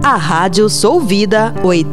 A Rádio Sou Vida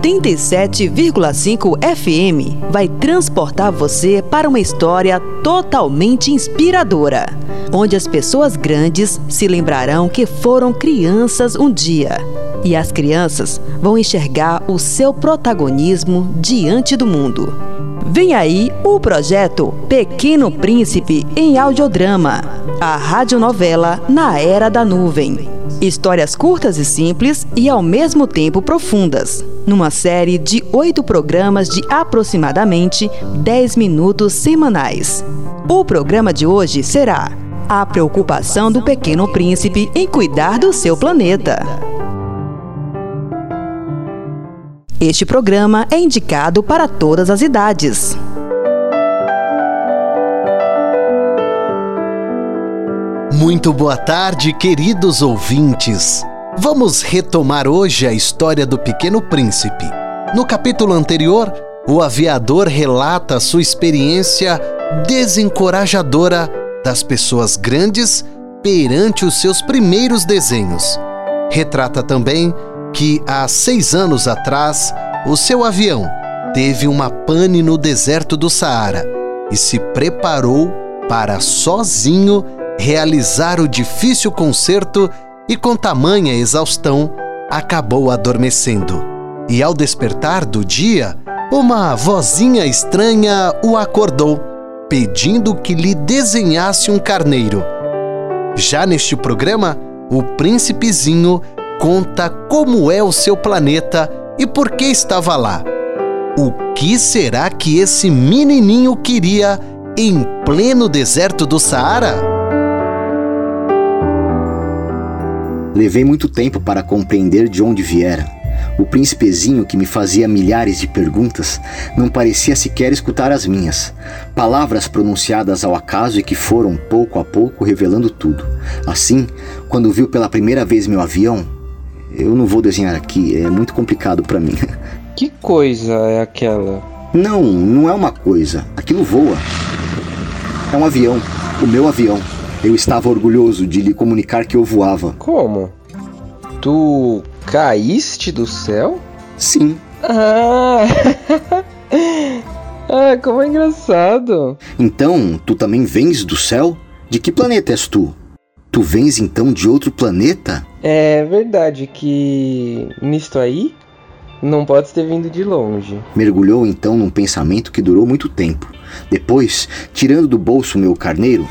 87,5 FM vai transportar você para uma história totalmente inspiradora, onde as pessoas grandes se lembrarão que foram crianças um dia. E as crianças vão enxergar o seu protagonismo diante do mundo. Vem aí o projeto Pequeno Príncipe em audiodrama, a radionovela na Era da Nuvem. Histórias curtas e simples e ao mesmo tempo profundas, numa série de 8 programas de aproximadamente 10 minutos semanais. O programa de hoje será a preocupação do Pequeno Príncipe em cuidar do seu planeta. Este programa é indicado para todas as idades. Muito boa tarde, queridos ouvintes. Vamos retomar hoje a história do Pequeno Príncipe. No capítulo anterior, o aviador relata sua experiência desencorajadora das pessoas grandes perante os seus primeiros desenhos. Retrata também que há 6 anos atrás, o seu avião teve uma pane no deserto do Saara e se preparou para sozinho realizar o difícil concerto e com tamanha exaustão acabou adormecendo. E ao despertar do dia, uma vozinha estranha o acordou, pedindo que lhe desenhasse um carneiro. Já neste programa, o príncipezinho conta como é o seu planeta e por que estava lá. O que será que esse menininho queria em pleno deserto do Saara? Levei muito tempo para compreender de onde viera. O príncipezinho, que me fazia milhares de perguntas, não parecia sequer escutar as minhas. Palavras pronunciadas ao acaso e que foram, pouco a pouco, revelando tudo. Assim, quando viu pela primeira vez meu avião, eu não vou desenhar aqui, é muito complicado para mim. Que coisa é aquela? Não é uma coisa. Aquilo voa. É um avião, o meu avião. Eu estava orgulhoso de lhe comunicar que eu voava. Como? Tu caíste do céu? Sim. Como é engraçado. Então, tu também vens do céu? De que planeta és tu? Tu vens então de outro planeta? É verdade que nisto aí não podes ter vindo de longe. Mergulhou então num pensamento que durou muito tempo. Depois, tirando do bolso meu carneiro,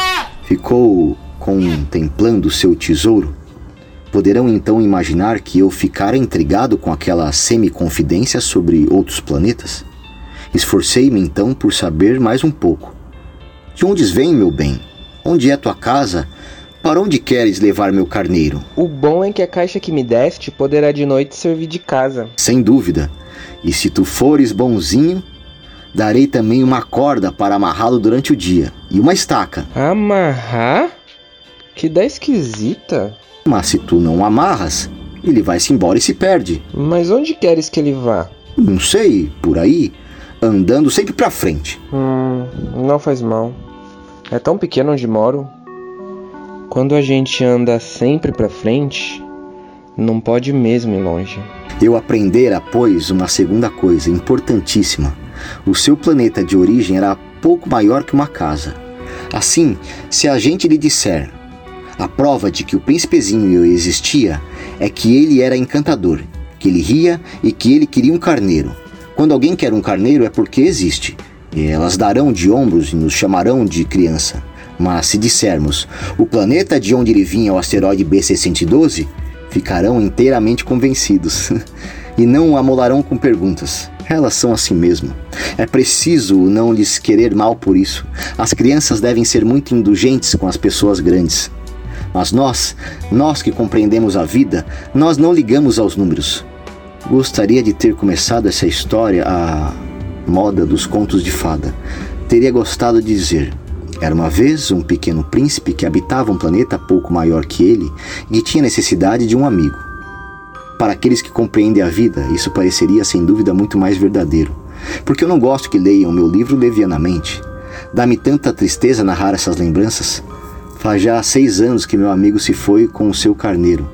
ficou contemplando seu tesouro. Poderão então imaginar que eu ficara intrigado com aquela semi-confidência sobre outros planetas? Esforcei-me então por saber mais um pouco. De onde vem, meu bem? Onde é tua casa? Para onde queres levar meu carneiro? O bom é que a caixa que me deste poderá de noite servir de casa. Sem dúvida. E se tu fores bonzinho, darei também uma corda para amarrá-lo durante o dia. E uma estaca. Amarrar? Que ideia esquisita. Mas se tu não amarras, ele vai-se embora e se perde. Mas onde queres que ele vá? Não sei, por aí, andando sempre pra frente. Não faz mal. É tão pequeno onde moro. Quando a gente anda sempre pra frente, não pode mesmo ir longe. Eu aprendera, pois, uma segunda coisa importantíssima. O seu planeta de origem era pouco maior que uma casa. Assim, se a gente lhe disser a prova de que o príncipezinho existia é que ele era encantador, que ele ria e que ele queria um carneiro. Quando alguém quer um carneiro é porque existe. E elas darão de ombros e nos chamarão de criança. Mas se dissermos o planeta de onde ele vinha, o asteroide B612, ficarão inteiramente convencidos. E não o amolarão com perguntas. Elas são assim mesmo. É preciso não lhes querer mal por isso. As crianças devem ser muito indulgentes com as pessoas grandes. Mas nós que compreendemos a vida, nós não ligamos aos números. Gostaria de ter começado essa história à moda dos contos de fada. Teria gostado de dizer: era uma vez um pequeno príncipe que habitava um planeta pouco maior que ele e tinha necessidade de um amigo. Para aqueles que compreendem a vida, isso pareceria sem dúvida muito mais verdadeiro, porque eu não gosto que leiam meu livro levianamente. Dá-me tanta tristeza narrar essas lembranças. Faz já 6 anos que meu amigo se foi com o seu carneiro.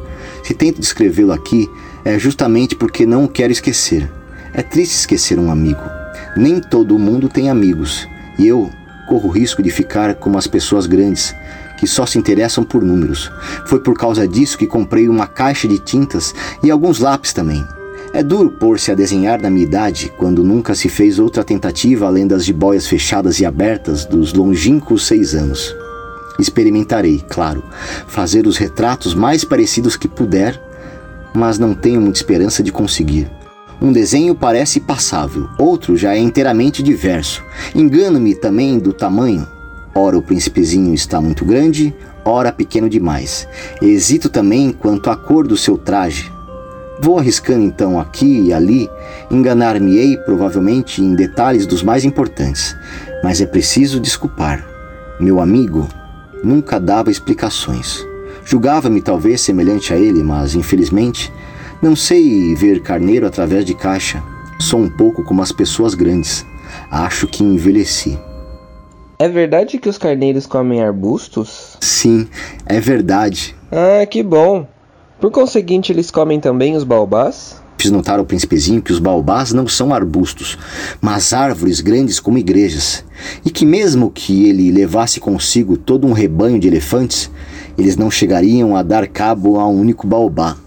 Se tento descrevê-lo aqui, é justamente porque não o quero esquecer. É triste esquecer um amigo. Nem todo mundo tem amigos, e eu corro o risco de ficar como as pessoas grandes, que só se interessam por números. Foi por causa disso que comprei uma caixa de tintas e alguns lápis também. É duro pôr-se a desenhar na minha idade, quando nunca se fez outra tentativa além das jiboias fechadas e abertas dos longínquos 6 anos. Experimentarei, claro, fazer os retratos mais parecidos que puder, mas não tenho muita esperança de conseguir. Um desenho parece passável, outro já é inteiramente diverso. Engano-me também do tamanho. Ora o príncipezinho está muito grande, ora pequeno demais. Hesito também quanto à cor do seu traje. Vou arriscando então aqui e ali, enganar-me-ei provavelmente em detalhes dos mais importantes, mas é preciso desculpar. Meu amigo nunca dava explicações. Julgava-me talvez semelhante a ele, mas infelizmente não sei ver carneiro através de caixa. Sou um pouco como as pessoas grandes. Acho que envelheci. É verdade que os carneiros comem arbustos? Sim, é verdade. Ah, que bom. Por conseguinte, eles comem também os baobás? Fiz notar ao príncipezinho que os baobás não são arbustos, mas árvores grandes como igrejas, e que mesmo que ele levasse consigo todo um rebanho de elefantes, eles não chegariam a dar cabo a um único baobá.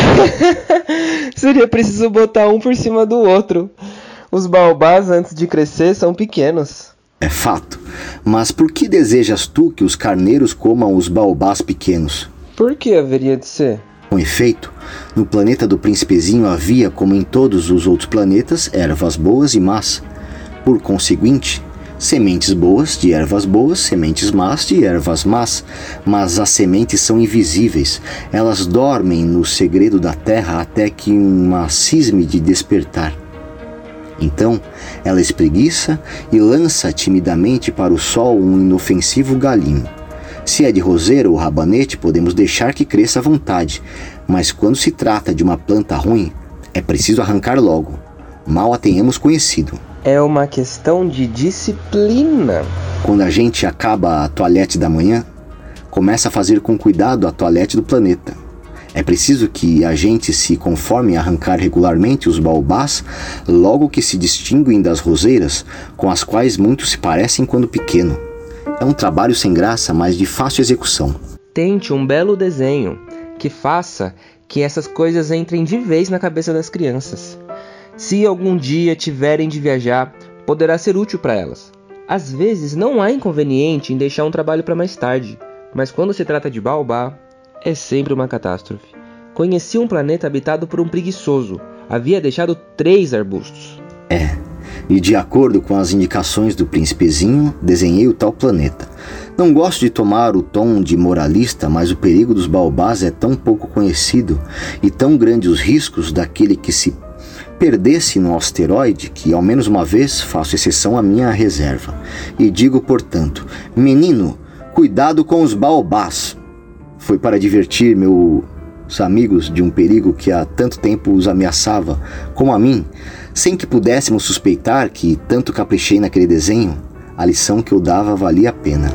Seria preciso botar um por cima do outro. Os baobás, antes de crescer, são pequenos. É fato, mas por que desejas tu que os carneiros comam os baobás pequenos? Por que haveria de ser? Com efeito, no planeta do príncipezinho havia, como em todos os outros planetas, ervas boas e más. Por conseguinte, sementes boas de ervas boas, sementes más de ervas más. Mas as sementes são invisíveis. Elas dormem no segredo da terra até que uma cisme de despertar. Então, ela espreguiça e lança timidamente para o sol um inofensivo galinho. Se é de roseira ou rabanete, podemos deixar que cresça à vontade, mas quando se trata de uma planta ruim, é preciso arrancar logo, mal a tenhamos conhecido. É uma questão de disciplina. Quando a gente acaba a toalete da manhã, começa a fazer com cuidado a toalete do planeta. É preciso que a gente se conforme a arrancar regularmente os baobás, logo que se distinguem das roseiras, com as quais muitos se parecem quando pequeno. É um trabalho sem graça, mas de fácil execução. Tente um belo desenho que faça que essas coisas entrem de vez na cabeça das crianças. Se algum dia tiverem de viajar, poderá ser útil para elas. Às vezes não há inconveniente em deixar um trabalho para mais tarde, mas quando se trata de baobá, é sempre uma catástrofe. Conheci um planeta habitado por um preguiçoso. Havia deixado 3 arbustos. E de acordo com as indicações do príncipezinho, desenhei o tal planeta. Não gosto de tomar o tom de moralista, mas o perigo dos baobás é tão pouco conhecido e tão grande os riscos daquele que se perdesse no asteroide que, ao menos uma vez, faço exceção à minha reserva. E digo, portanto, menino, cuidado com os baobás. Foi para divertir meus amigos de um perigo que há tanto tempo os ameaçava, como a mim, sem que pudéssemos suspeitar que tanto caprichei naquele desenho, a lição que eu dava valia a pena.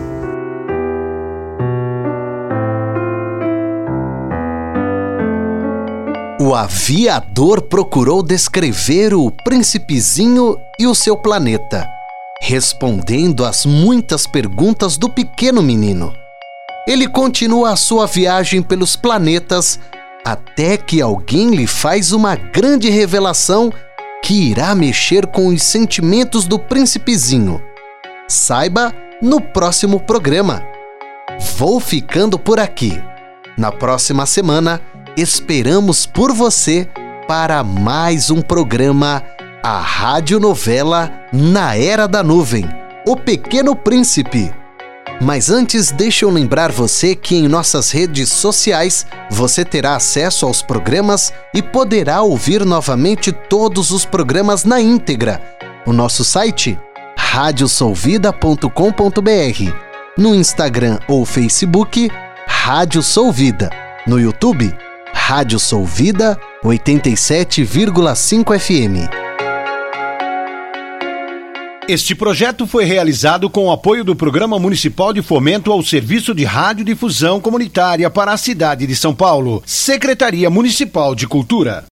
O aviador procurou descrever o príncipezinho e o seu planeta, respondendo às muitas perguntas do pequeno menino. Ele continua a sua viagem pelos planetas até que alguém lhe faz uma grande revelação que irá mexer com os sentimentos do príncipezinho. Saiba no próximo programa. Vou ficando por aqui. Na próxima semana, esperamos por você para mais um programa A Radionovela na Era da Nuvem, O Pequeno Príncipe. Mas antes, deixa eu lembrar você que em nossas redes sociais você terá acesso aos programas e poderá ouvir novamente todos os programas na íntegra. O nosso site, radiosolvida.com.br. No Instagram ou Facebook, Rádio Solvida. No YouTube, Rádio Solvida 87,5 FM. Este projeto foi realizado com o apoio do Programa Municipal de Fomento ao Serviço de Radiodifusão Comunitária para a cidade de São Paulo, Secretaria Municipal de Cultura.